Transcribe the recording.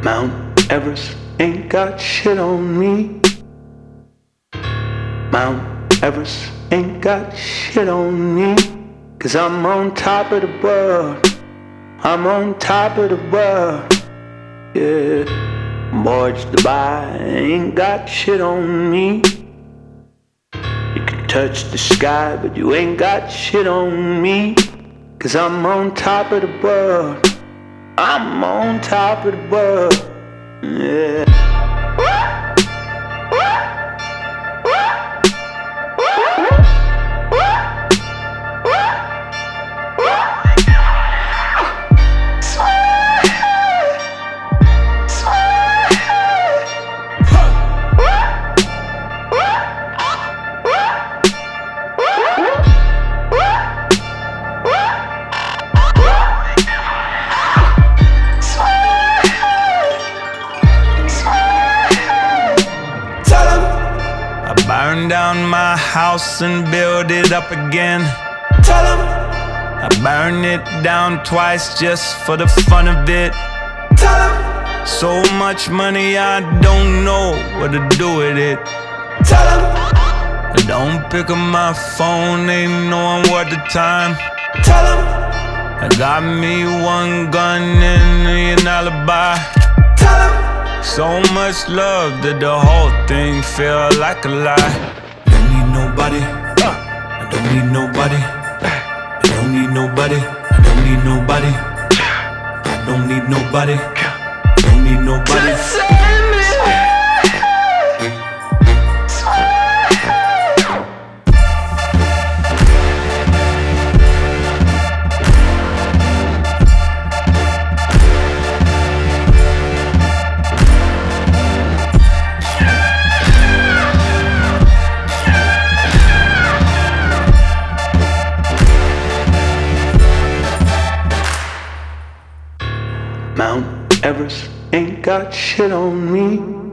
Mount Everest ain't got shit on me. Mount Everest ain't got shit on me. 'Cause I'm on top of the world. I'm on top of the world. Yeah. Mortgage Dubai ain't got shit on me. You can touch the sky, but you ain't got shit on me. 'Cause I'm on top of the world. I'm on top of the world. Yeah. Burn down my house and build it up again. Tell 'em I burn it down twice just for the fun of it. Tell 'em so much money I don't know what to do with it. Tell 'em I don't pick up my phone, ain't knowing what the time. Tell 'em I got me one gun and an alibi. Tell 'em so much love that the whole thing feel like a lie. Don't need nobody, I don't need nobody. I don't need nobody, I don't need nobody. I don't need nobody, I don't need nobody. Mount Everest ain't got shit on me.